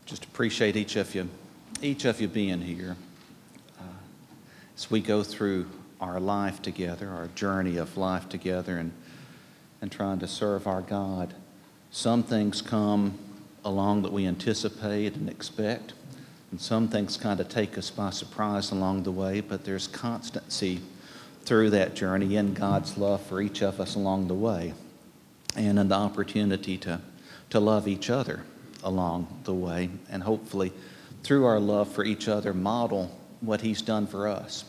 Just appreciate each of you being here. As we go through our life together, our journey of life together, and trying to serve our God, some things come along that we anticipate and expect, and some things kind of take us by surprise along the way, but there's constancy through that journey in God's love for each of us along the way, and in the opportunity to love each other along the way, and hopefully through our love for each other model what He's done for us.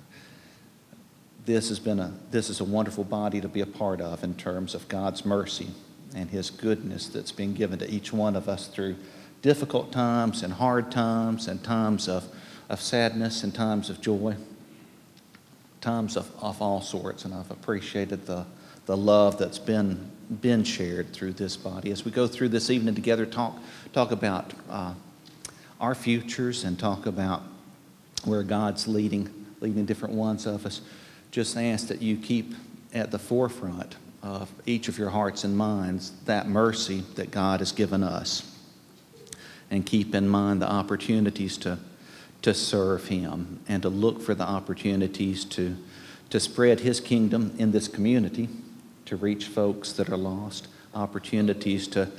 This is a wonderful body to be a part of in terms of God's mercy and His goodness that's been given to each one of us through difficult times and hard times and times of sadness and times of joy, times of all sorts. And I've appreciated the love that's been shared through this body. As we go through this evening together, talk about our futures and talk about where God's leading different ones of us. Just ask that you keep at the forefront of each of your hearts and minds that mercy that God has given us, and keep in mind the opportunities to serve Him and to look for the opportunities to spread His kingdom in this community, to reach folks that are lost, opportunities to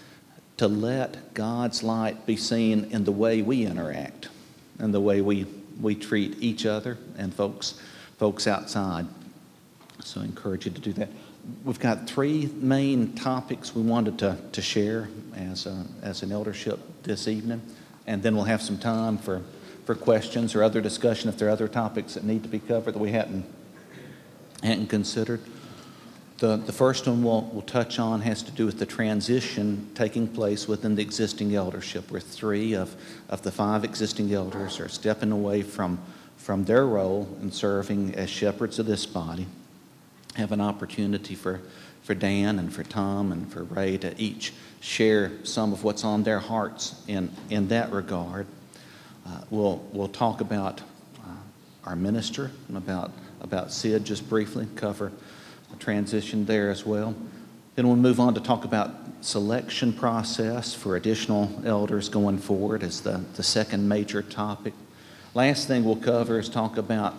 let God's light be seen in the way we interact and the way we treat each other and folks outside. So I encourage you to do that. We've got three main topics we wanted to share as an eldership this evening, and then we'll have some time for questions or other discussion if there are other topics that need to be covered that we hadn't considered. The first one we'll touch on has to do with the transition taking place within the existing eldership, where 3 of the 5 existing elders are stepping away from their role in serving as shepherds of this body. Have an opportunity for Dan and for Tom and for Ray to each share some of what's on their hearts in that regard. We'll talk about our minister, about Sid just briefly, cover a transition there as well. Then we'll move on to talk about selection process for additional elders going forward as the second major topic. Last thing we'll cover is talk about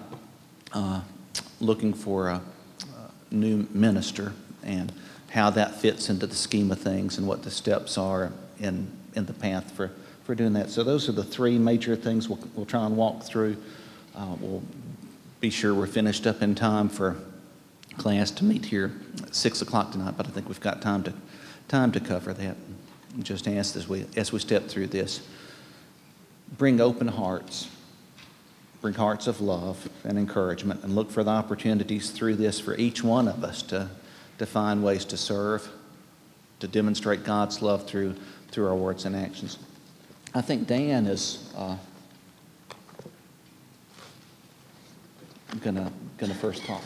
looking for a new minister and how that fits into the scheme of things and what the steps are in the path for doing that. So those are the 3 major things we'll try and walk through. We'll be sure we're finished up in time for class to meet here at 6 o'clock tonight, but I think we've got time to cover that. Just ask as we step through this, bring open hearts. Bring hearts of love and encouragement, and look for the opportunities through this for each one of us to find ways to serve, to demonstrate God's love through our words and actions. I think Dan is gonna first talk.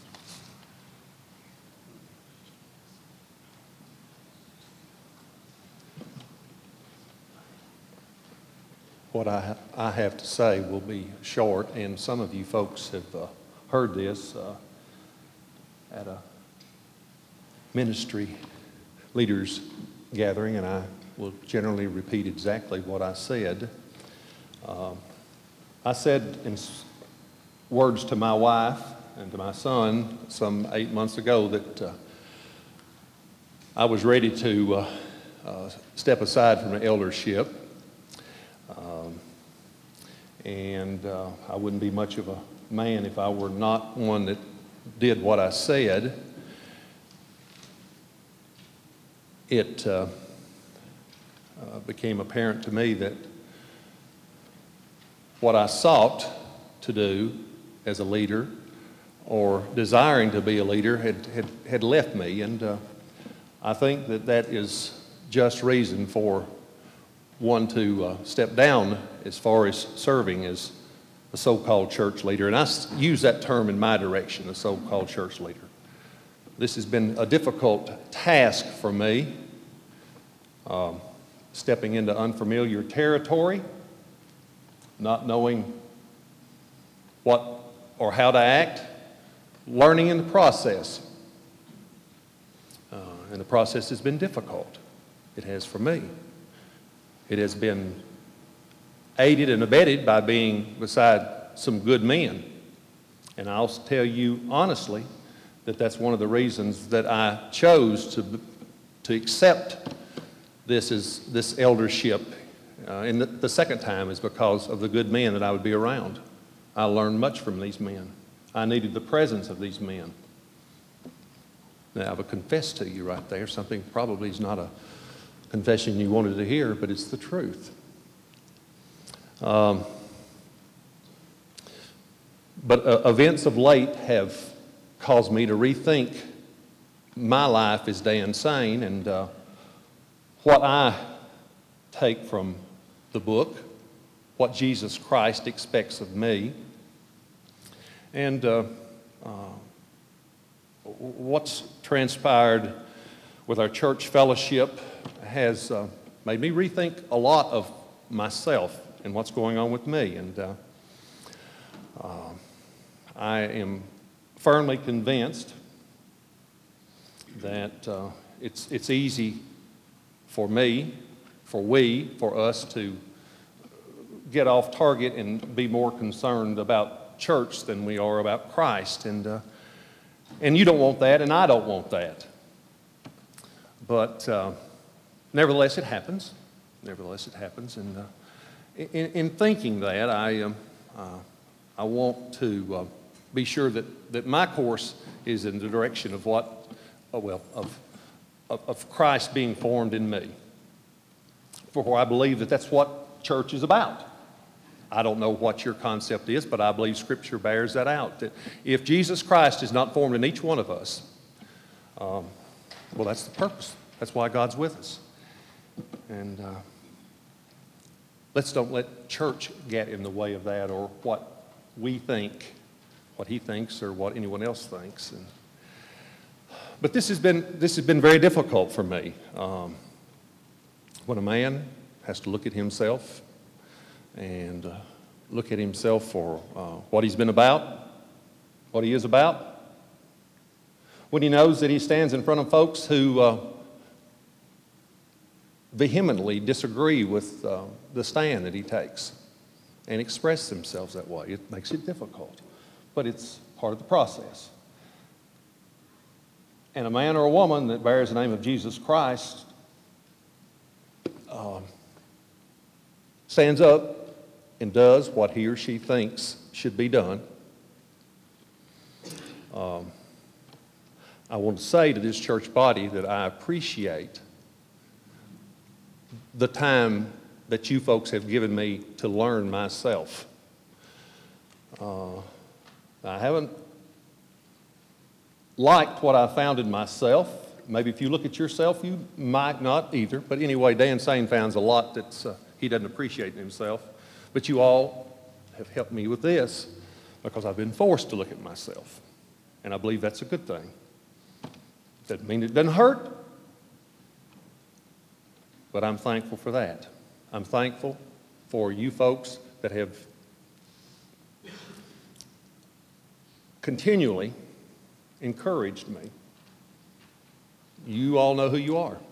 What I have to say will be short, and some of you folks have heard this at a ministry leaders gathering, and I will generally repeat exactly what I said. I said in words to my wife and to my son some 8 months ago that I was ready to step aside from the eldership. And I wouldn't be much of a man if I were not one that did what I said. It became apparent to me that what I sought to do as a leader, or desiring to be a leader, had left me. And I think that is just reason for one to step down as far as serving as a so-called church leader. And I use that term in my direction, a so-called church leader. This has been a difficult task for me, stepping into unfamiliar territory, not knowing what or how to act, learning in the process. And the process has been difficult. It has for me. It has been aided and abetted by being beside some good men. And I'll tell you honestly that that's one of the reasons that I chose to accept this eldership. And the second time is because of the good men that I would be around. I learned much from these men. I needed the presence of these men. Now, I would confess to you right there something probably is not a confession you wanted to hear, but it's the truth. But events of late have caused me to rethink my life as Dan Sain and what I take from the book, what Jesus Christ expects of me, and what's transpired with our church fellowship has made me rethink a lot of myself and what's going on with me. And I am firmly convinced that it's easy for me, for us to get off target and be more concerned about church than we are about Christ. And you don't want that, and I don't want that. But nevertheless, it happens. And in thinking that, I want to be sure that my course is in the direction of of Christ being formed in me. For I believe that that's what church is about. I don't know what your concept is, but I believe Scripture bears that out. That if Jesus Christ is not formed in each one of us, well, that's the purpose. That's why God's with us. And let's don't let church get in the way of that, or what we think, what he thinks, or what anyone else thinks. But this has been very difficult for me. When a man has to look at himself and look at himself for what he's been about, what he is about, when he knows that he stands in front of folks who vehemently disagree with the stand that he takes and express themselves that way, it makes it difficult. But it's part of the process. And a man or a woman that bears the name of Jesus Christ stands up and does what he or she thinks should be done. I want to say to this church body that I appreciate the time that you folks have given me to learn myself. I haven't liked what I found in myself. Maybe if you look at yourself, you might not either. But anyway, Dan Sain finds a lot that he doesn't appreciate in himself. But you all have helped me with this because I've been forced to look at myself. And I believe that's a good thing. Doesn't mean it doesn't hurt, but I'm thankful for that. I'm thankful for you folks that have continually encouraged me. You all know who you are.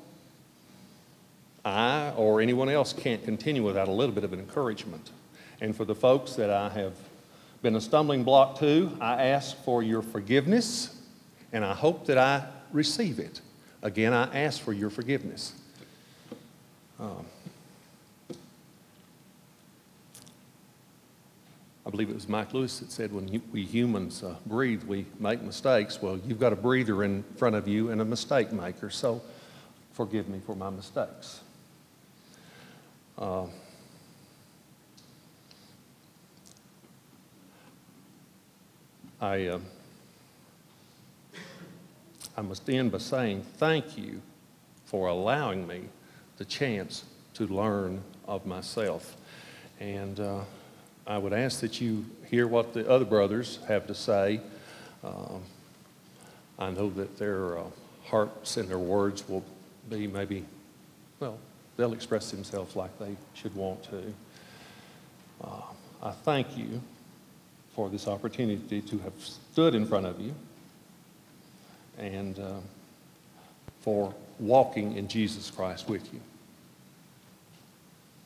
I or anyone else can't continue without a little bit of an encouragement. And for the folks that I have been a stumbling block to, I ask for your forgiveness, and I hope that I receive it. Again, I ask for your forgiveness. I believe it was Mike Lewis that said when we humans breathe, we make mistakes. Well, you've got a breather in front of you and a mistake maker, so forgive me for my mistakes. I must end by saying thank you for allowing me the chance to learn of myself. And I would ask that you hear what the other brothers have to say. I know that their hearts and their words will be maybe, well, they'll express themselves like they should want to. I thank you for this opportunity to have stood in front of you and for walking in Jesus Christ with you.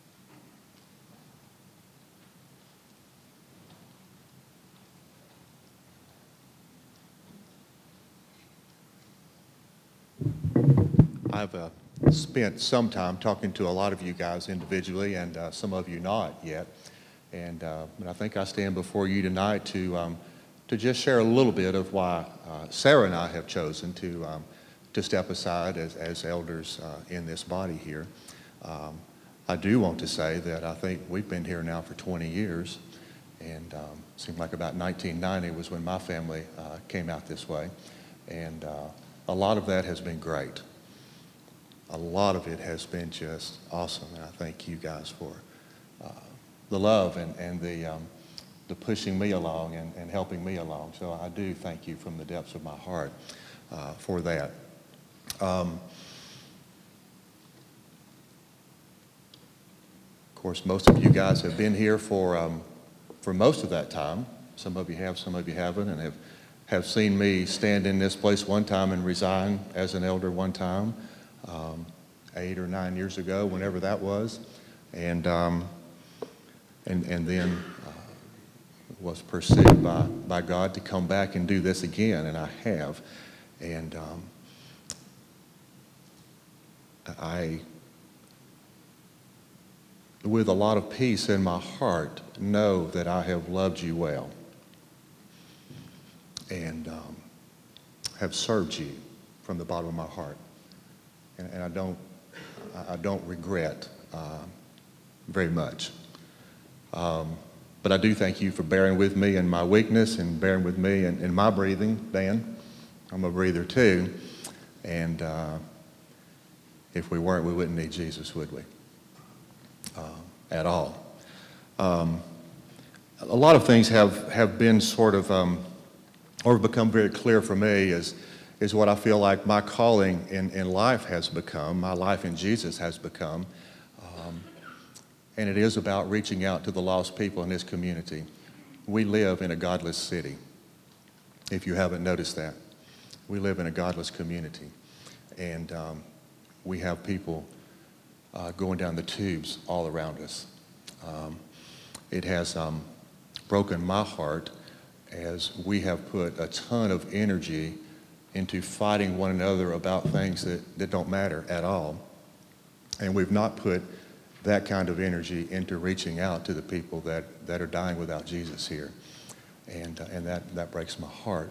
I've spent some time talking to a lot of you guys individually, and some of you not yet. And I think I stand before you tonight to just share a little bit of why Sarah and I have chosen to step aside as elders in this body here. I do want to say that I think we've been here now for 20 years, and it seemed like about 1990 was when my family came out this way. And a lot of that has been great. A lot of it has been just awesome, and I thank you guys for the love and the pushing me along and helping me along. So I do thank you from the depths of my heart for that. Of course, most of you guys have been here for most of that time. Some of you have, some of you haven't, and have seen me stand in this place one time and resign as an elder one time, 8 or 9 years ago, whenever that was, and then was pursued by God to come back and do this again, and I have, and I, with a lot of peace in my heart, know that I have loved you well and have served you from the bottom of my heart. And I don't regret very much. But I do thank you for bearing with me in my weakness and bearing with me in my breathing, Dan. I'm a breather too. And if we weren't, we wouldn't need Jesus, would we? At all. A lot of things have been sort of, or become very clear for me is what I feel like my calling in life has become, my life in Jesus has become. And it is about reaching out to the lost people in this community. We live in a godless city, if you haven't noticed that. We live in a godless community. And we have people going down the tubes all around us. It has broken my heart as we have put a ton of energy into fighting one another about things that don't matter at all. And we've not put that kind of energy into reaching out to the people that are dying without Jesus here. And that breaks my heart.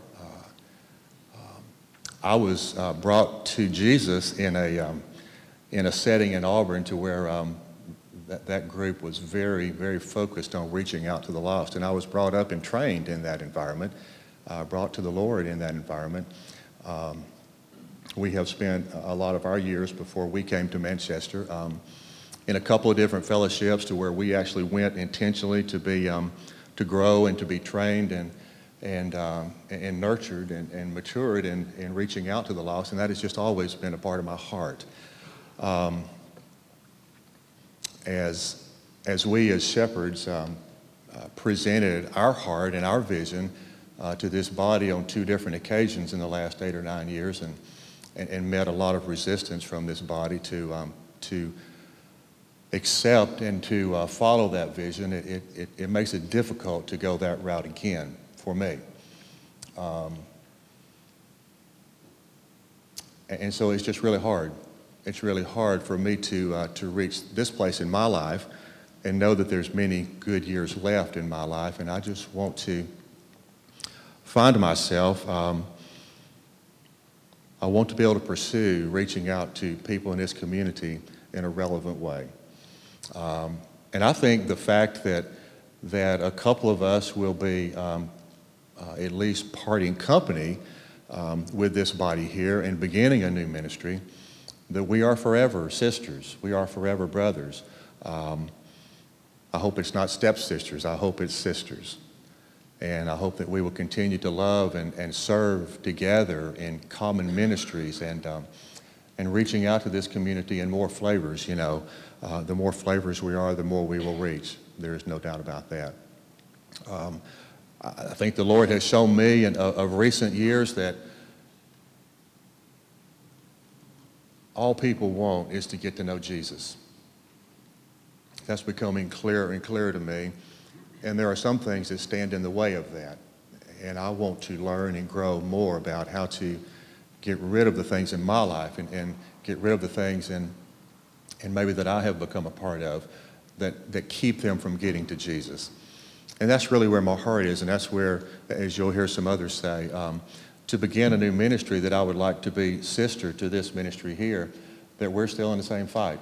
I was brought to Jesus in a setting in Auburn to where that group was very, very focused on reaching out to the lost. And I was brought up and trained in that environment, brought to the Lord in that environment. We have spent a lot of our years before we came to Manchester in a couple of different fellowships to where we actually went intentionally to be to grow and to be trained and nurtured and matured in reaching out to the lost, and that has just always been a part of my heart. As we as shepherds presented our heart and our vision to this body on 2 different occasions in the last 8 or 9 years, and met a lot of resistance from this body to accept and to follow that vision, it makes it difficult to go that route again for me. And so it's just really hard. It's really hard for me to reach this place in my life and know that there's many good years left in my life, and I just want to find myself, I want to be able to pursue reaching out to people in this community in a relevant way. And I think the fact that a couple of us will be at least parting company with this body here and beginning a new ministry, that we are forever sisters, we are forever brothers. I hope it's not stepsisters, I hope it's sisters. And I hope that we will continue to love and serve together in common ministries and reaching out to this community in more flavors. You know, the more flavors we are, the more we will reach. There is no doubt about that. I think the Lord has shown me of recent years that all people want is to get to know Jesus. That's becoming clearer and clearer to me. And there are some things that stand in the way of that. And I want to learn and grow more about how to get rid of the things in my life and get rid of the things and maybe that I have become a part of that keep them from getting to Jesus. And that's really where my heart is, and that's where, as you'll hear some others say, to begin a new ministry that I would like to be sister to this ministry here, that we're still in the same fight.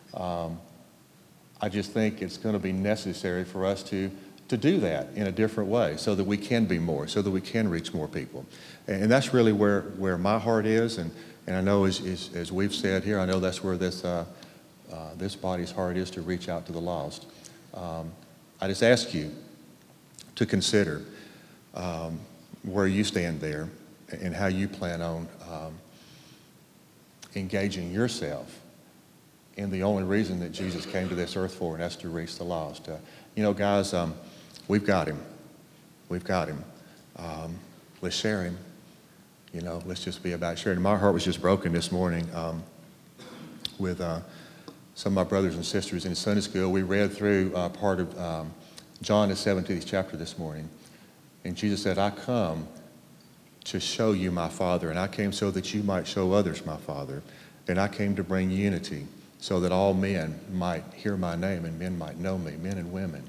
I just think it's going to be necessary for us to do that in a different way so that we can be more, so that we can reach more people. And that's really where my heart is, and I know as we've said here, I know that's where this body's heart is, to reach out to the lost. I just ask you to consider where you stand there and how you plan on engaging yourself in the only reason that Jesus came to this earth for, and that's to reach the lost. Guys, we've got him. We've got him. Let's share him. Let's just be about sharing. My heart was just broken this morning with some of my brothers and sisters in Sunday school. We read through part of John, the 17th chapter this morning. And Jesus said, I come to show you my Father, and I came so that you might show others my Father. And I came to bring unity so that all men might hear my name and men might know me, men and women.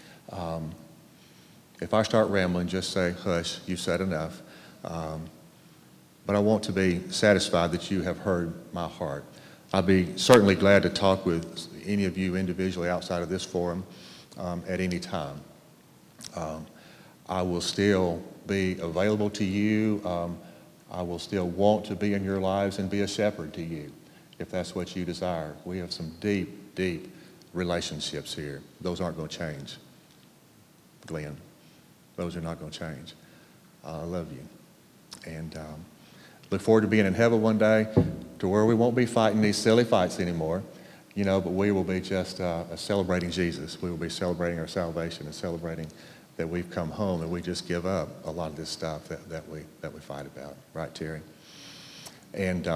If I start rambling, just say, hush, you've said enough. But I want to be satisfied that you have heard my heart. I'd be certainly glad to talk with any of you individually outside of this forum at any time. I will still be available to you. I will still want to be in your lives and be a shepherd to you, if that's what you desire. We have some deep, deep relationships here. Those aren't going to change, Glenn. Those are not going to change. I love you. And look forward to being in heaven one day to where we won't be fighting these silly fights anymore, but we will be just celebrating Jesus. We will be celebrating our salvation and celebrating that we've come home, and we just give up a lot of this stuff that we fight about. Right, Terry? And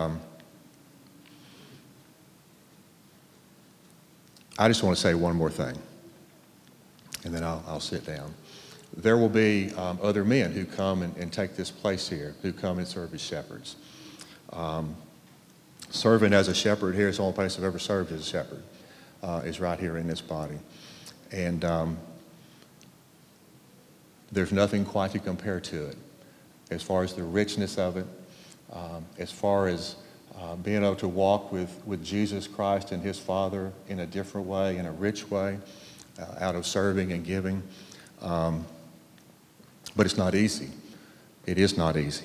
I just want to say one more thing, and then I'll sit down. There will be other men who come and take this place here, who come and serve as shepherds. Serving as a shepherd here is the only place I've ever served as a shepherd, is right here in this body. And there's nothing quite to compare to it as far as the richness of it, as far as being able to walk with Jesus Christ and his Father in a different way, in a rich way, out of serving and giving. But it's not easy. It is not easy.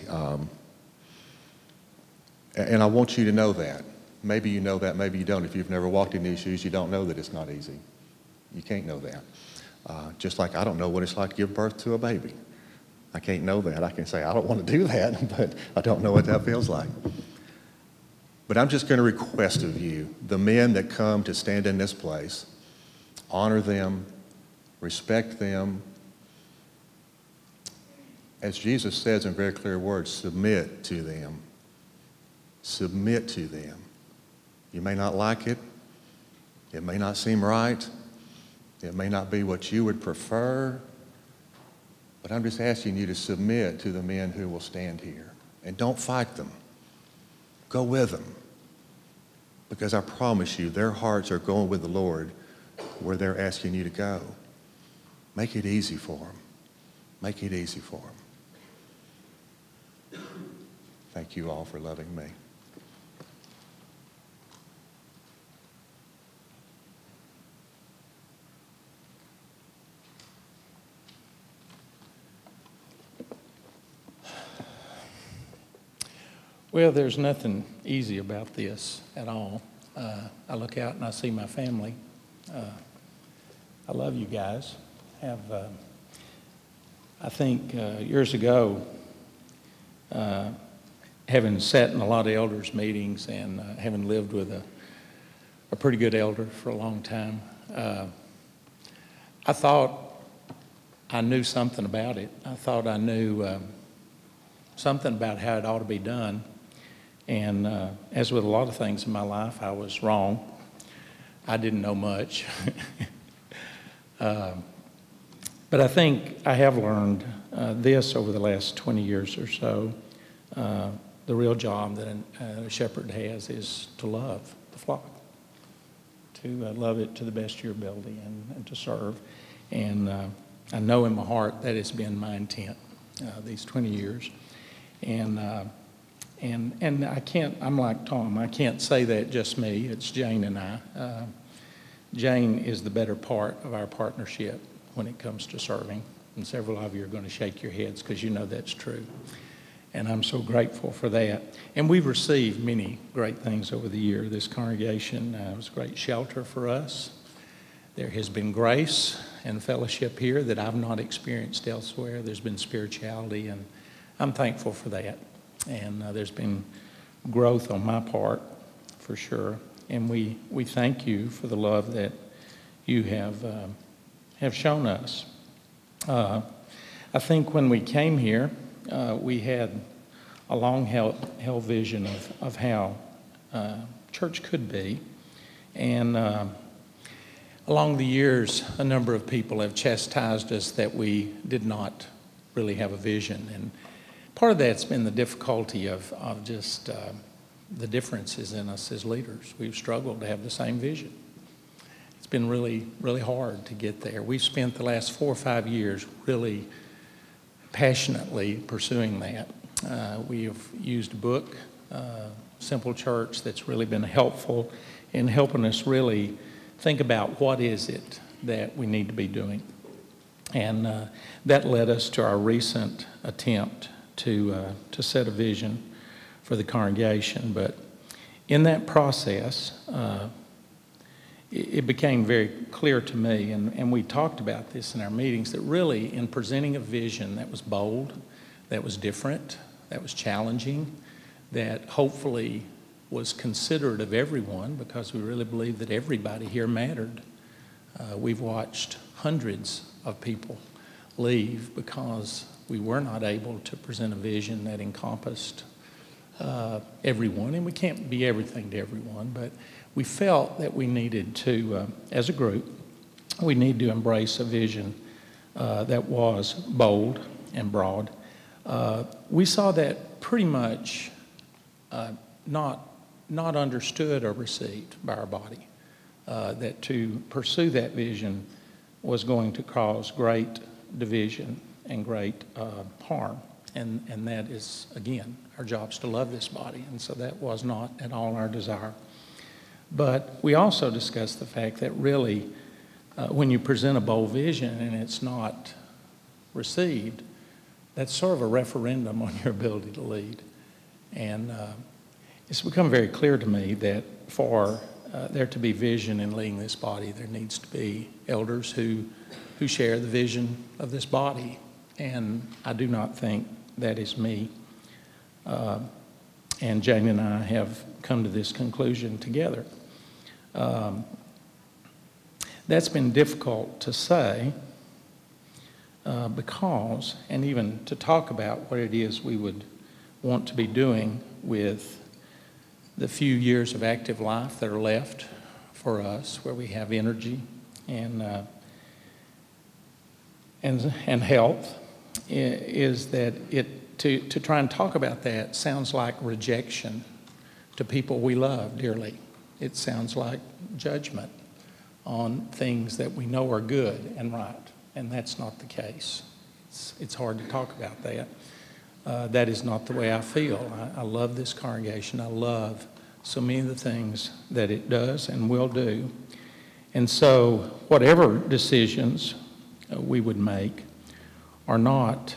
And I want you to know that. Maybe you know that, maybe you don't. If you've never walked in these shoes, you don't know that it's not easy. You can't know that. Just like I don't know what it's like to give birth to a baby. I can't know that. I can say, I don't want to do that, but I don't know what that feels like. But I'm just going to request of you, the men that come to stand in this place, honor them, respect them. As Jesus says in very clear words, submit to them. Submit to them. You may not like it. It may not seem right. It may not be what you would prefer. But I'm just asking you to submit to the men who will stand here. And don't fight them. Go with them. Because I promise you, their hearts are going with the Lord where they're asking you to go. Make it easy for them. Make it easy for them. Thank you all for loving me. Well, there's nothing easy about this at all. I look out and I see my family. I love you guys. I think years ago, having sat in a lot of elders' meetings and having lived with a pretty good elder for a long time, I thought I knew something about it. I thought I knew something about how it ought to be done. And as with a lot of things in my life, I was wrong. I didn't know much. But I think I have learned this over the last 20 years or so. the real job that a shepherd has is to love the flock, to love it to the best of your ability and to serve. And I know in my heart that has been my intent these 20 years. And I can't, I'm like Tom, I can't say that just me, it's Jane and I. Jane is the better part of our partnership when it comes to serving. And several of you are going to shake your heads because you know that's true. And I'm so grateful for that. And we've received many great things over the year. This congregation was a great shelter for us. There has been grace and fellowship here that I've not experienced elsewhere. There's been spirituality, and I'm thankful for that. And there's been growth on my part, for sure. And we thank you for the love that you have shown us. I think when we came here, we had a long-held vision of how church could be. And along the years, a number of people have chastised us that we did not really have a vision. And part of that's been the difficulty of just the differences in us as leaders. We've struggled to have the same vision. It's been really, really hard to get there. We've spent the last 4 or 5 years really passionately pursuing that. We have used a book, Simple Church, that's really been helpful in helping us really think about what is it that we need to be doing. And that led us to our recent attempt to set a vision for the congregation. But in that process, it became very clear to me, and we talked about this in our meetings, that really in presenting a vision that was bold, that was different, that was challenging, that hopefully was considerate of everyone, because we really believe that everybody here mattered. We've watched hundreds of people leave because we were not able to present a vision that encompassed everyone, and we can't be everything to everyone, but we felt that we needed to, as a group, we need to embrace a vision that was bold and broad. We saw that pretty much not understood or received by our body, that to pursue that vision was going to cause great division and great harm. And that is, again, our job's to love this body, and so that was not at all our desire. But we also discussed the fact that really, when you present a bold vision and it's not received, that's sort of a referendum on your ability to lead. And it's become very clear to me that for there to be vision in leading this body, there needs to be elders who share the vision of this body. And I do not think that is me. And Jane and I have come to this conclusion together. That's been difficult to say because, and even to talk about what it is we would want to be doing with the few years of active life that are left for us, where we have energy and health, is that to try and talk about that sounds like rejection to people we love dearly. It sounds like judgment on things that we know are good and right, and that's not the case. It's hard to talk about that. That is not the way I feel. I love this congregation. I love so many of the things that it does and will do. And so whatever decisions we would make are not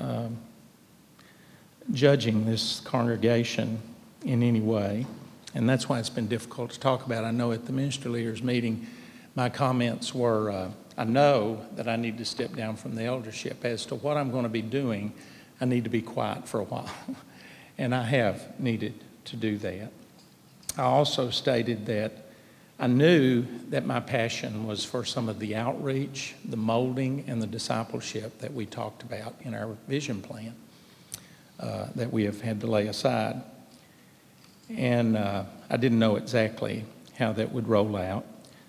judging this congregation in any way. And that's why it's been difficult to talk about. I know at the ministry leaders meeting, my comments were, I know that I need to step down from the eldership. As to what I'm going to be doing, I need to be quiet for a while. And I have needed to do that. I also stated that I knew that my passion was for some of the outreach, the molding, and the discipleship that we talked about in our vision plan that we have had to lay aside. And I didn't know exactly how that would roll out.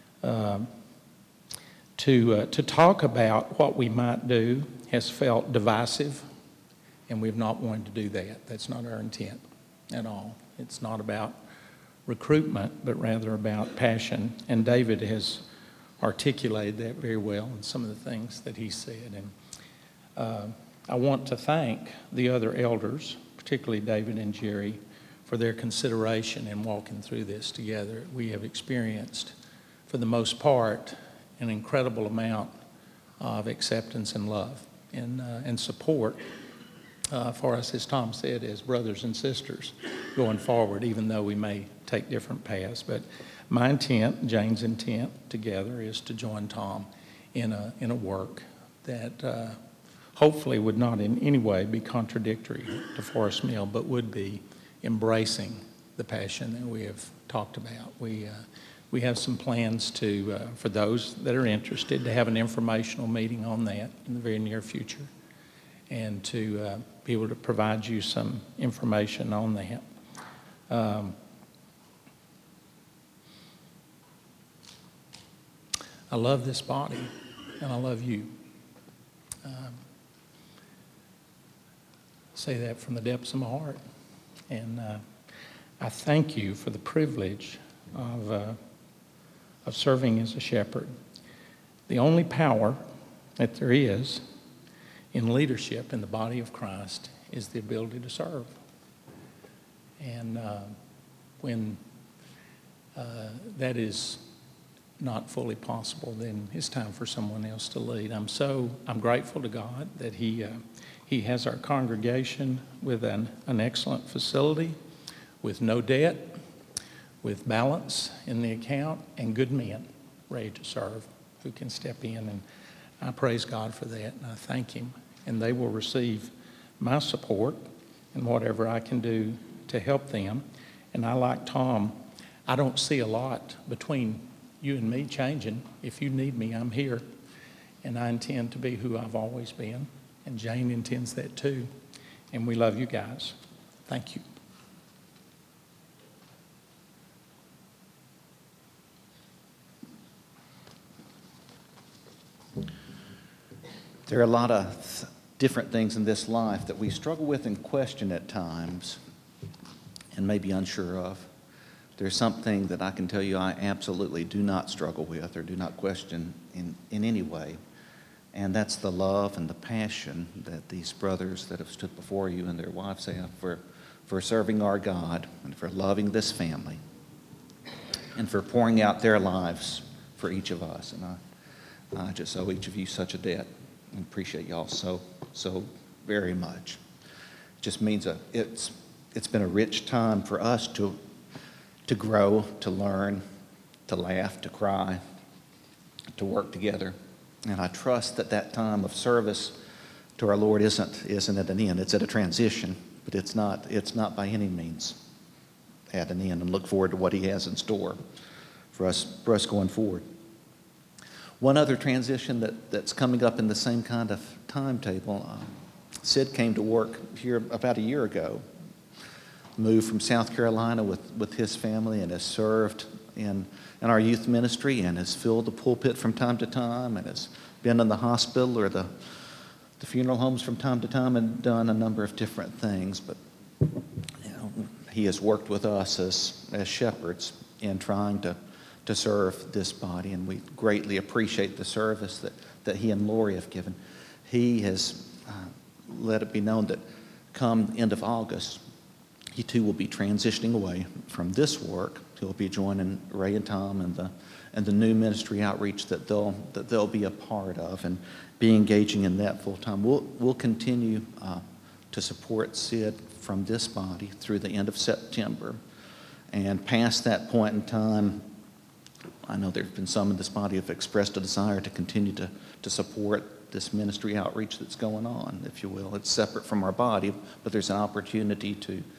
To talk about what we might do has felt divisive, and we've not wanted to do that. That's not our intent. at all. It's not about recruitment, but rather about passion. And David has articulated that very well in some of the things that he said. And I want to thank the other elders, particularly David and Jerry, for their consideration in walking through this together. We have experienced, for the most part, an incredible amount of acceptance and love and support for us, as Tom said, as brothers and sisters going forward, even though we may take different paths. But my intent, Jane's intent together, is to join Tom in a work that hopefully would not in any way be contradictory to Forest Mill, but would be embracing the passion that we have talked about. We have some plans to, for those that are interested, to have an informational meeting on that in the very near future, and to be able to provide you some information on that. I love this body, and I love you. Say that from the depths of my heart. And I thank you for the privilege of serving as a shepherd. The only power that there is in leadership in the body of Christ is the ability to serve. And when that is not fully possible, then it's time for someone else to lead. I'm grateful to God that He has our congregation with an excellent facility, with no debt, with balance in the account, and good men ready to serve who can step in. And I praise God for that, and I thank Him. And they will receive my support and whatever I can do to help them. And I, like Tom, I don't see a lot between you and me changing. If you need me, I'm here. And I intend to be who I've always been. And Jane intends that too. And we love you guys. Thank you. There are a lot of different things in this life that we struggle with and question at times and may be unsure of. There's something that I can tell you I absolutely do not struggle with or do not question in any way, and that's the love and the passion that these brothers that have stood before you and their wives have for serving our God and for loving this family and for pouring out their lives for each of us. And I just owe each of you such a debt and appreciate y'all so very much. It just means it's been a rich time for us to grow, to learn, to laugh, to cry, to work together. And I trust that time of service to our Lord isn't at an end. It's at a transition, but it's not by any means at an end, and look forward to what He has in store for us going forward. One other transition that's coming up in the same kind of timetable, Sid came to work here about a year ago, moved from South Carolina with his family, and has served in our youth ministry and has filled the pulpit from time to time and has been in the hospital or the funeral homes from time to time and done a number of different things. But he has worked with us as shepherds in trying to serve this body, and we greatly appreciate the service that he and Lori have given. He has let it be known that come end of August, he too will be transitioning away from this work. He'll be joining Ray and Tom and the new ministry outreach that they'll be a part of and be engaging in that full time. We'll continue to support Sid from this body through the end of September, and past that point in time, I know there have been some in this body who have expressed a desire to continue to support this ministry outreach that's going on, if you will. It's separate from our body, but there's an opportunity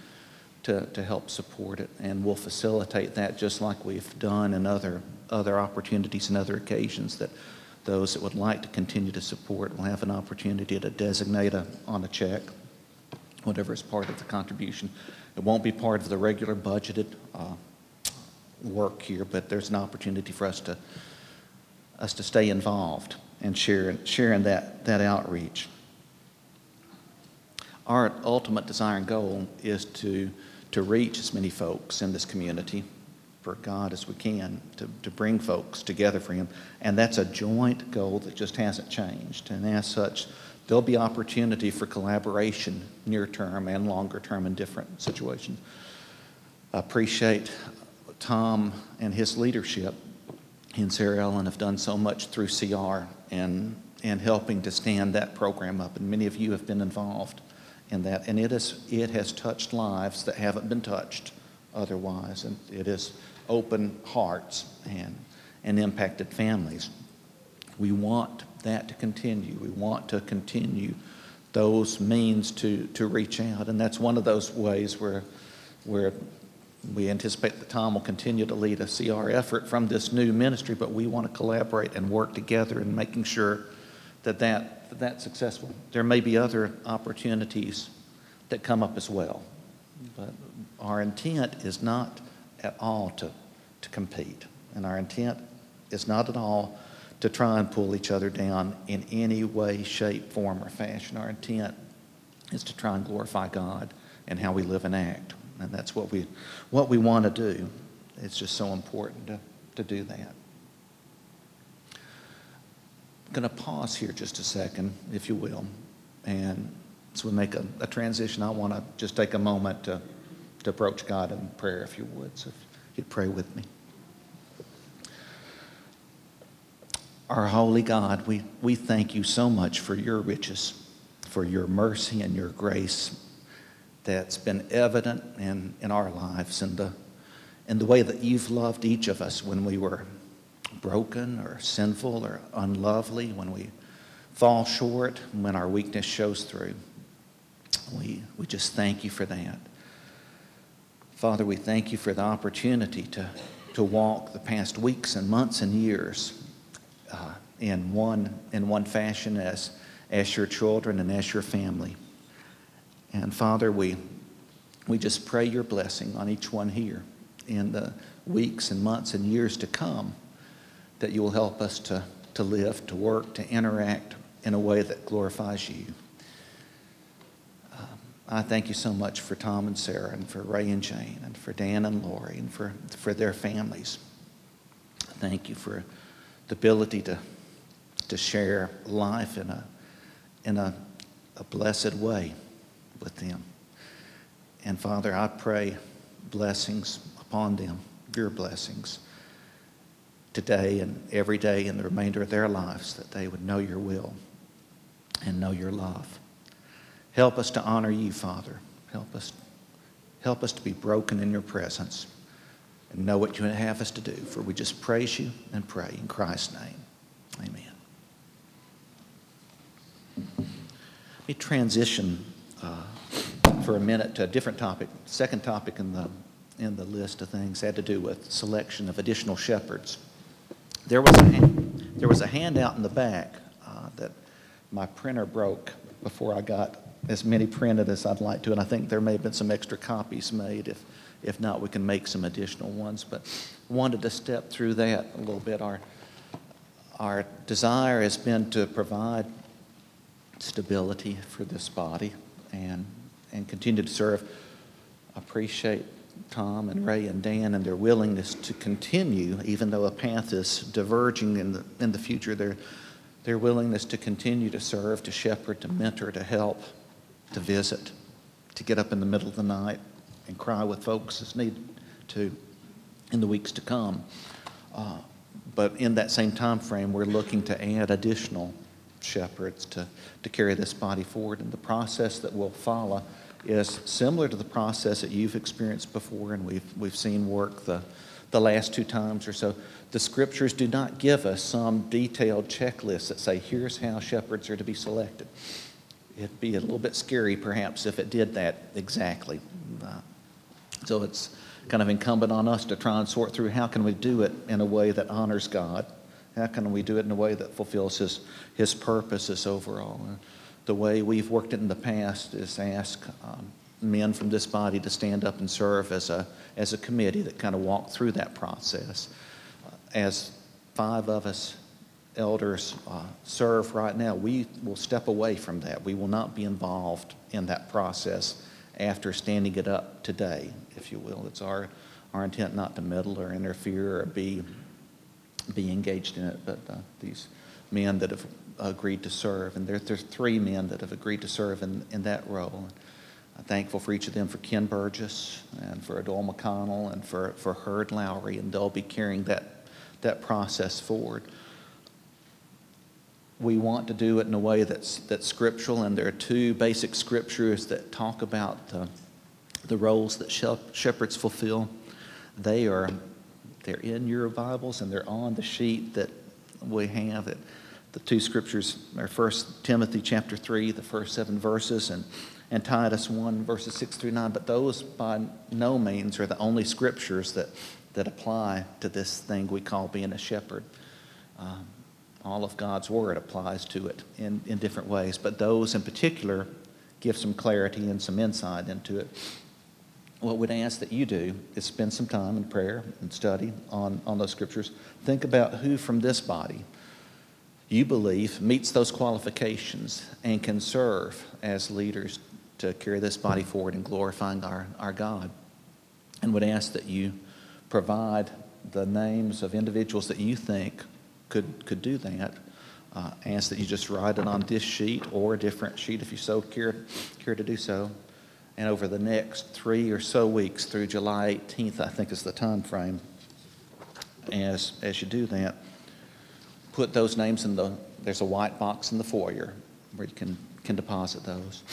to help support it, and we'll facilitate that just like we've done in other opportunities and other occasions, that those that would like to continue to support will have an opportunity to designate on a check whatever is part of the contribution. It won't be part of the regular budgeted work here, but there's an opportunity for us to stay involved and sharing that outreach. Our ultimate desire and goal is to to reach as many folks in this community for God as we can, to bring folks together for Him. And that's a joint goal that just hasn't changed. And as such, there'll be opportunity for collaboration near term and longer term in different situations. I appreciate Tom and his leadership. He and Sarah Ellen have done so much through CR and helping to stand that program up. And many of you have been involved in that. And it has touched lives that haven't been touched otherwise. And it has opened hearts and impacted families. We want that to continue. We want to continue those means to reach out. And that's one of those ways where we anticipate that Tom will continue to lead a CR effort from this new ministry, but we want to collaborate and work together in making sure that's successful. There may be other opportunities that come up as well, but our intent is not at all to compete, and our intent is not at all to try and pull each other down in any way, shape, form, or fashion. Our intent is to try and glorify God and how we live and act, and that's what we want to do. It's just so important to do that. I'm going to pause here just a second, if you will, and as we make a transition, I want to just take a moment to approach God in prayer, if you would. So if you'd pray with me. Our holy God, we thank you so much for your riches, for your mercy and your grace that's been evident in our lives, and the way that you've loved each of us when we were broken or sinful or unlovely, when we fall short, when our weakness shows through. We just thank you for that. Father, we thank you for the opportunity to walk the past weeks and months and years in one fashion as your children and as your family. And Father, we just pray your blessing on each one here in the weeks and months and years to come, that you will help us to live, to work, to interact in a way that glorifies you. I thank you so much for Tom and Sarah, and for Ray and Jane, and for Dan and Lori, and for their families. Thank you for the ability to share life in a blessed way with them. And Father, I pray blessings upon them, your blessings, today and every day in the remainder of their lives, that they would know your will and know your love. Help us to honor you, Father. Help us to be broken in your presence and know what you would have us to do. For we just praise you and pray in Christ's name. Amen. Let me transition for a minute to a different topic. Second topic in the list of things had to do with selection of additional shepherds. There was a handout in the back that my printer broke before I got as many printed as I'd like to, and I think there may have been some extra copies made. If not, we can make some additional ones. But wanted to step through that a little bit. Our desire has been to provide stability for this body and continue to serve. I appreciate Tom and Ray and Dan and their willingness to continue, even though a path is diverging in the future. Their willingness to continue to serve, to shepherd, to mentor, to help, to visit, to get up in the middle of the night and cry with folks as needed to in the weeks to come. But in that same time frame, we're looking to add additional shepherds to carry this body forward. And the process that will follow is similar to the process that you've experienced before and we've seen work the last 2 times or so. The scriptures do not give us some detailed checklist that say, here's how shepherds are to be selected. It'd be a little bit scary, perhaps, if it did that exactly. So it's kind of incumbent on us to try and sort through how can we do it in a way that honors God? How can we do it in a way that fulfills His purposes overall? The way we've worked it in the past is ask men from this body to stand up and serve as a committee that kind of walk through that process. As 5 of us elders serve right now, we will step away from that. We will not be involved in that process after standing it up today, if you will. It's our intent not to meddle or interfere or be engaged in it, but these men that have agreed to serve, and there's 3 men that have agreed to serve in that role. I'm thankful for each of them, for Ken Burgess and for Adole McConnell and for Herd Lowry, and they'll be carrying that process forward. We want to do it in a way that's scriptural, and there are 2 basic scriptures that talk about the roles that shepherds fulfill. They're in your Bibles, and they're on the sheet that we have. The 2 scriptures are 1 Timothy chapter 3, the first 7 verses, and Titus 1, verses 6 through 9. But those by no means are the only scriptures that apply to this thing we call being a shepherd. All of God's Word applies to it in different ways, but those in particular give some clarity and some insight into it. What we'd ask that you do is spend some time in prayer and study on those scriptures. Think about who from this body you believe meets those qualifications and can serve as leaders to carry this body forward in glorifying our God. And would ask that you provide the names of individuals that you think could do that. Ask that you just write it on this sheet or a different sheet if you so care to do so. And over the next 3 or so weeks through July 18th, I think is the time frame, as you do that, put those names there's a white box in the foyer where you can deposit those.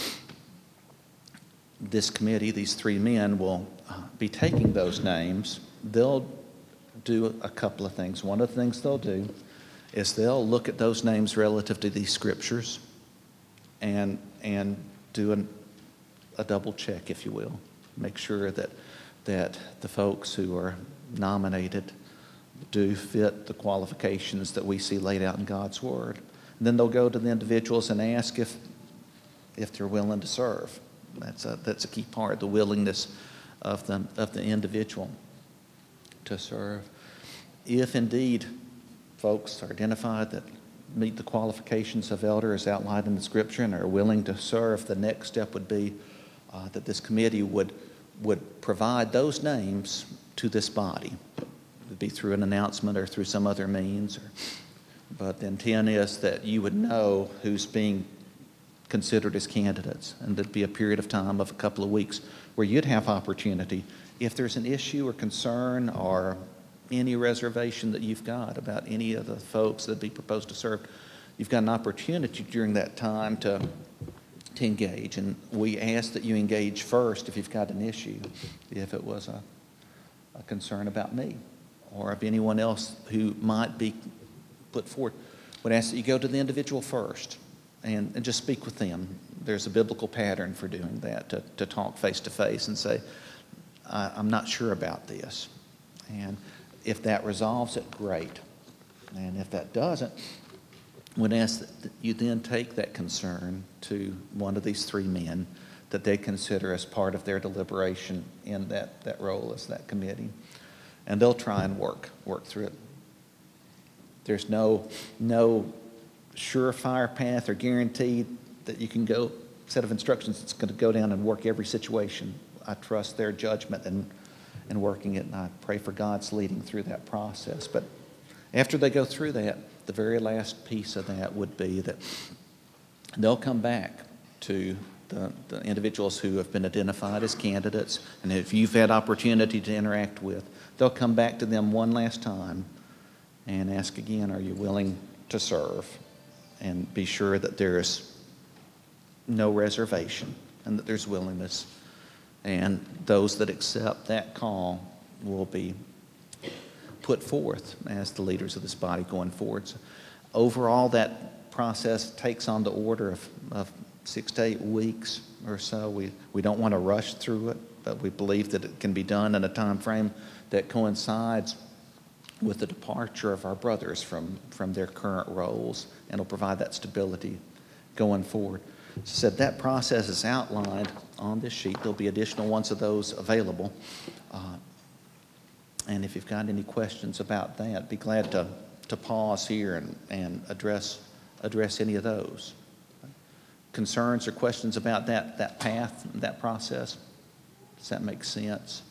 This committee, these 3 men, will be taking those names. They'll do a couple of things. One of the things they'll do is they'll look at those names relative to these scriptures and do a double check, if you will. Make sure that the folks who are nominated do fit the qualifications that we see laid out in God's Word. And then they'll go to the individuals and ask if they're willing to serve. That's a key part, the willingness of the individual to serve. If indeed folks are identified that meet the qualifications of elder as outlined in the Scripture and are willing to serve, the next step would be that this committee would provide those names to this body. It would be through an announcement or through some other means. But the intent is that you would know who's being considered as candidates, and there'd be a period of time of a couple of weeks where you'd have opportunity. If there's an issue or concern or any reservation that you've got about any of the folks that be proposed to serve, you've got an opportunity during that time to engage. And we ask that you engage first if you've got an issue, if it was a concern about me or of anyone else who might be put forward. We'd ask that you go to the individual first and just speak with them. There's a biblical pattern for doing that, to talk face to face and say, I'm not sure about this. And if that resolves it, great. And if that doesn't, we'd ask that you then take that concern to one of these 3 men that they consider as part of their deliberation in that role as that committee. And they'll try and work through it. There's no surefire path or guarantee that you can go, set of instructions that's going to go down and work every situation. I trust their judgment in working it, and I pray for God's leading through that process. But after they go through that, the very last piece of that would be that they'll come back to the individuals who have been identified as candidates, and if you've had opportunity to interact with, they'll come back to them one last time and ask again, are you willing to serve? And be sure that there's no reservation and that there's willingness. And those that accept that call will be put forth as the leaders of this body going forward. So overall, that process takes on the order of 6 to 8 weeks or so. We don't want to rush through it, but we believe that it can be done in a time frame that coincides with the departure of our brothers from their current roles, and will provide that stability going forward. So that process is outlined on this sheet. There'll be additional ones of those available. And if you've got any questions about that, be glad to pause here and address any of those. concerns or questions about that path, that process? Does that make sense?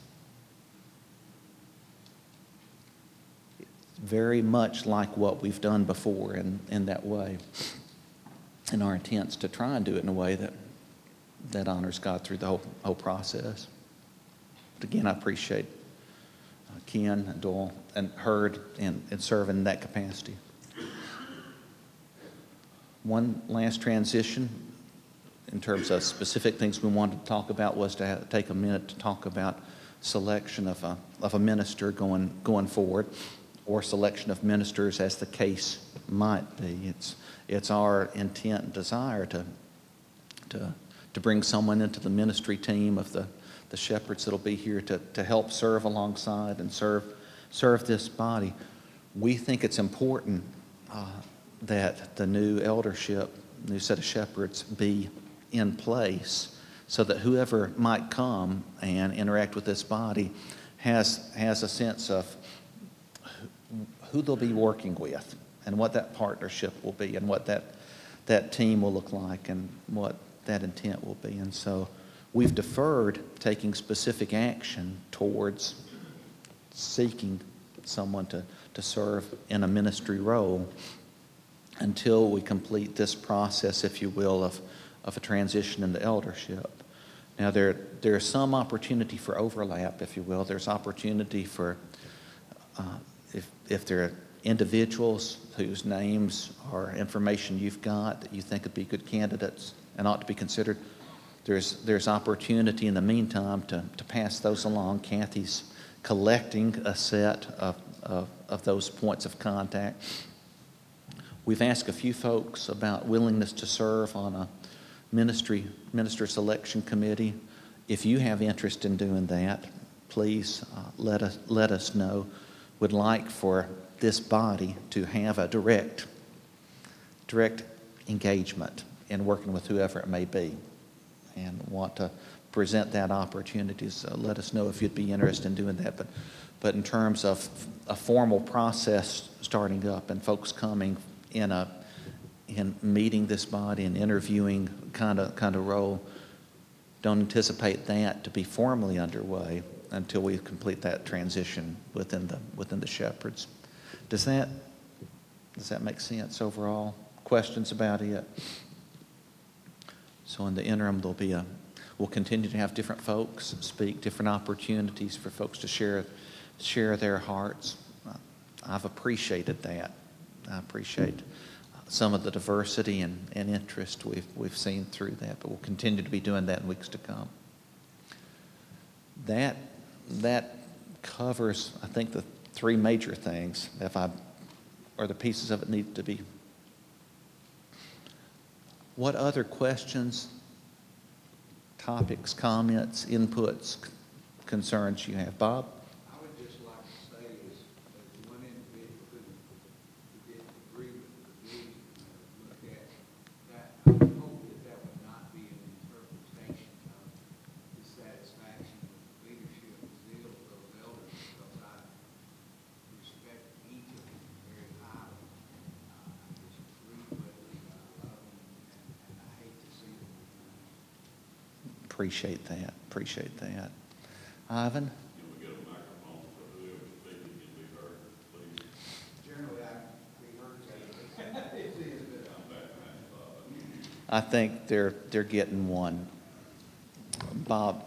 Very much like what we've done before in that way. And our intent's to try and do it in a way that honors God through the whole process. But again, I appreciate Ken and Doyle and Hurd in serving in that capacity. One last transition in terms of specific things we wanted to talk about was to take a minute to talk about selection of a minister going forward, or selection of ministers as the case might be. It's our intent and desire to bring someone into the ministry team of the shepherds that'll be here to help serve alongside and serve this body. We think it's important that the new eldership, new set of shepherds, be in place so that whoever might come and interact with this body has a sense of who they'll be working with and what that partnership will be and what that team will look like and what that intent will be. And so we've deferred taking specific action towards seeking someone to serve in a ministry role until we complete this process, if you will, of a transition into eldership. Now, there's some opportunity for overlap, if you will. There's opportunity for, if there are individuals whose names or information you've got that you think would be good candidates and ought to be considered, there's opportunity in the meantime to pass those along. Kathy's collecting a set of those points of contact. We've asked a few folks about willingness to serve on a minister selection committee. If you have interest in doing that, please let us know. Would like for this body to have a direct engagement in working with whoever it may be, and want to present that opportunity. So let us know if you'd be interested in doing that. But in terms of a formal process starting up and folks coming in meeting this body and interviewing kind of role, don't anticipate that to be formally underway until we complete that transition within the shepherds. Does that make sense overall? Questions about it? So in the interim, we'll continue to have different folks speak, different opportunities for folks to share their hearts. I've appreciated that. I appreciate some of the diversity and interest we've seen through that, but we'll continue to be doing that in weeks to come. That covers, I think, the three major things, or the pieces of it need to be. What other questions, topics, comments, inputs, concerns you have? Bob? I would just like to say is one individual who didn't agree with the vision or look at that, I would hope that would not be an interpretation of dissatisfaction with the leadership and zeal of those elders, because I respect each of them very highly. I just agree with them, I love them, and I hate to see them resign. Appreciate that. Ivan? Generally, we heard I think they're getting one. Bob,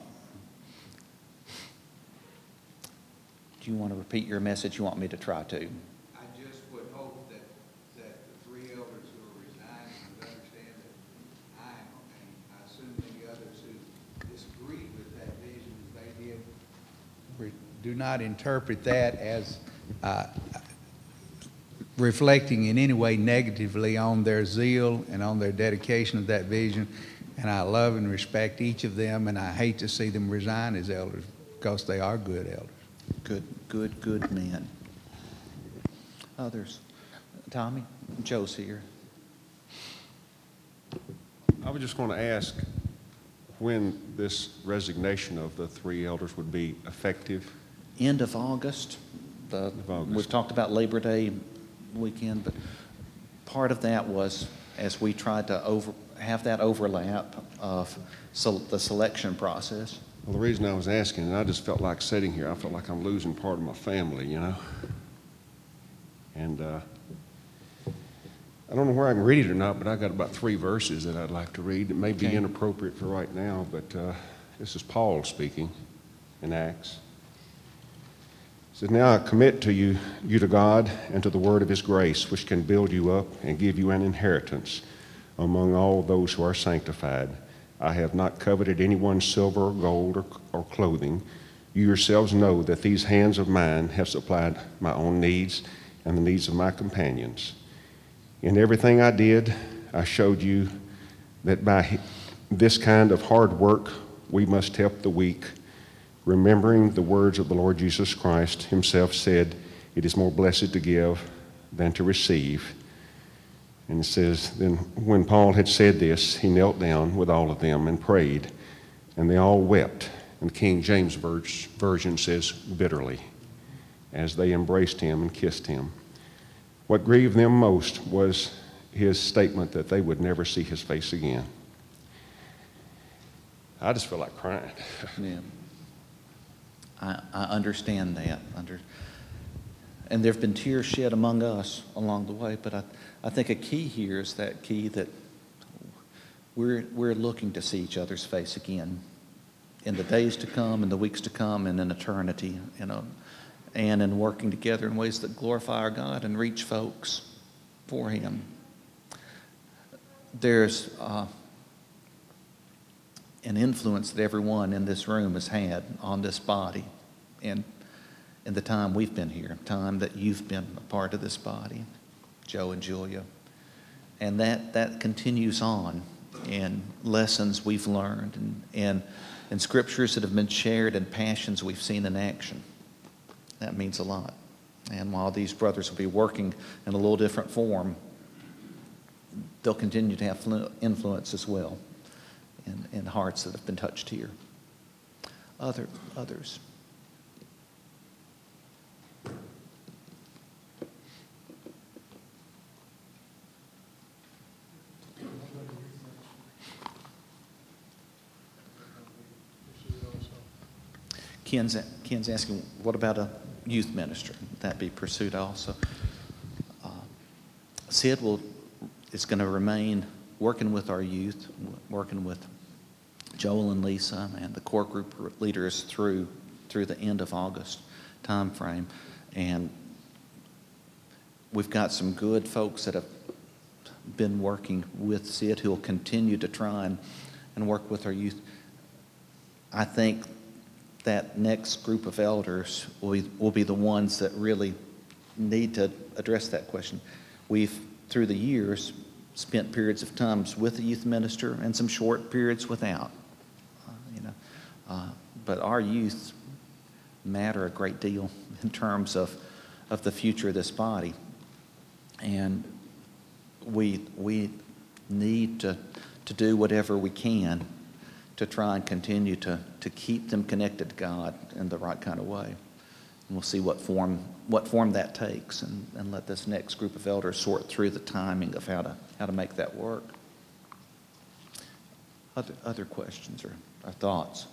do you want to repeat your message? You want me to try to? I just would hope that the three elders who are resigning would understand that I, and I assume many others who disagree with that vision as they did, do not interpret that as reflecting in any way negatively on their zeal and on their dedication of that vision. And I love and respect each of them, and I hate to see them resign as elders because they are good elders. Good men. Others? Tommy? Joe's here. I was just going to ask when this resignation of the three elders would be effective. End of August. We've talked about Labor Day weekend, but part of that was as we tried to have that overlap of the selection process. Well, the reason I was asking, and I just felt like sitting here, I felt like I'm losing part of my family, you know? And I don't know where I can read it or not, but I got about 3 verses that I'd like to read. It may be Okay. inappropriate for right now, but this is Paul speaking in Acts. It says, "Now I commit to you to God and to the word of his grace, which can build you up and give you an inheritance among all those who are sanctified. I have not coveted anyone's silver or gold or clothing. You yourselves know that these hands of mine have supplied my own needs and the needs of my companions. In everything I did, I showed you that by this kind of hard work, we must help the weak, remembering the words of the Lord Jesus Christ himself said, 'It is more blessed to give than to receive.'" And it says, "Then when Paul had said this, he knelt down with all of them and prayed, and they all wept." And King James Version says, "bitterly," as they embraced him and kissed him. What grieved them most was his statement that they would never see his face again. I just feel like crying. Yeah. I understand that. And there have been tears shed among us along the way, but I think a key here is that key that we're looking to see each other's face again in the days to come, in the weeks to come, and in eternity, and in working together in ways that glorify our God and reach folks for him. There's an influence that everyone in this room has had on this body in the time we've been here, time that you've been a part of this body, Joe and Julia. And that continues on in lessons we've learned and scriptures that have been shared and passions we've seen in action. That means a lot. And while these brothers will be working in a little different form, they'll continue to have influence as well in hearts that have been touched here. Others. Ken's asking, what about a youth minister? Would that be pursued also? Sid is going to remain working with our youth, working with Joel and Lisa and the core group leaders through the end of August time frame. And we've got some good folks that have been working with Sid who will continue to try and work with our youth. I think that next group of elders will be the ones that really need to address that question. We've, through the years, spent periods of times with the youth minister and some short periods without. But our youth matter a great deal in terms of the future of this body. And we need to do whatever we can to try and continue to keep them connected to God in the right kind of way. And we'll see what form that takes and let this next group of elders sort through the timing of how to make that work. Other questions or thoughts?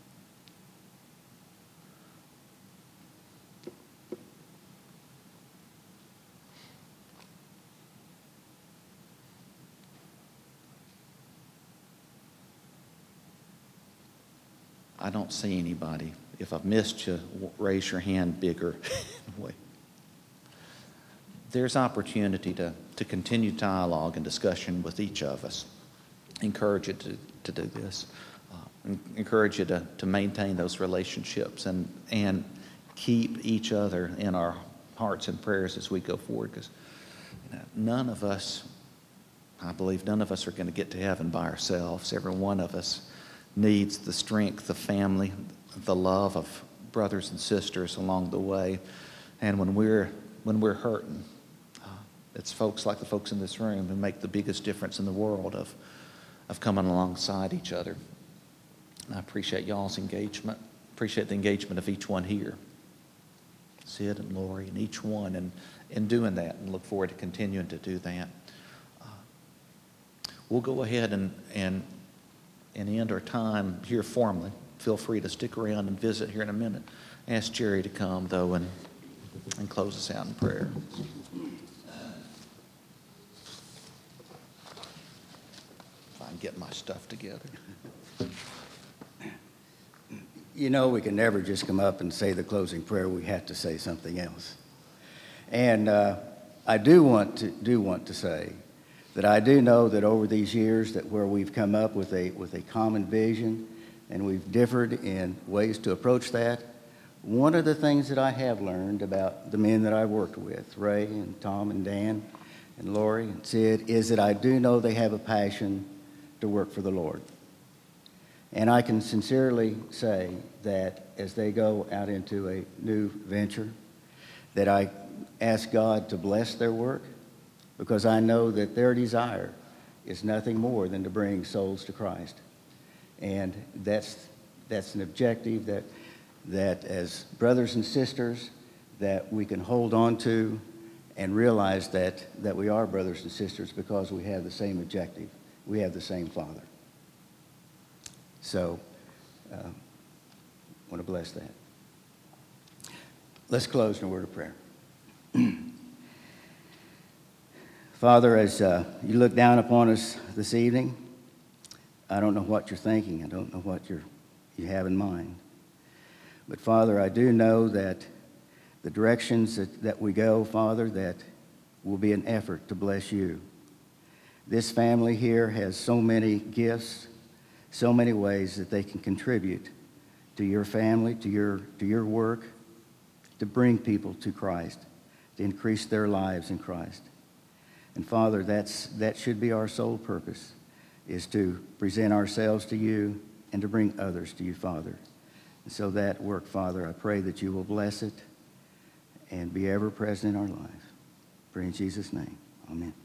I don't see anybody. If I've missed you, raise your hand bigger. There's opportunity to continue dialogue and discussion with each of us. Encourage you to do this. Encourage you to maintain those relationships and keep each other in our hearts and prayers as we go forward. Because none of us, I believe none of us are going to get to heaven by ourselves. Every one of us needs the strength of family, the love of brothers and sisters along the way. And when we're hurting, it's folks like the folks in this room who make the biggest difference in the world of coming alongside each other. And I appreciate y'all's engagement. Appreciate the engagement of each one here. Sid and Lori and each one in doing that, and look forward to continuing to do that. we'll go ahead and end our time here formally. Feel free to stick around and visit here in a minute. Ask Jerry to come, though, and close us out in prayer. If I can get my stuff together. You know, we can never just come up and say the closing prayer. We have to say something else. And I do want to say that I do know that over these years that where we've come up with a common vision and we've differed in ways to approach that, one of the things that I have learned about the men that I've worked with, Ray and Tom and Dan and Lori and Sid, is that I do know they have a passion to work for the Lord. And I can sincerely say that as they go out into a new venture, that I ask God to bless their work, because I know that their desire is nothing more than to bring souls to Christ. And that's an objective that as brothers and sisters that we can hold on to and realize that we are brothers and sisters because we have the same objective. We have the same Father. So, I want to bless that. Let's close in a word of prayer. Father, as you look down upon us this evening, I don't know what you're thinking. I don't know what you have in mind. But Father, I do know that the directions that we go, Father, that will be an effort to bless you. This family here has so many gifts, so many ways that they can contribute to your family, to your work, to bring people to Christ, to increase their lives in Christ. And Father, that should be our sole purpose, is to present ourselves to you and to bring others to you, Father. And so that work, Father, I pray that you will bless it and be ever present in our lives. Pray in Jesus' name. Amen.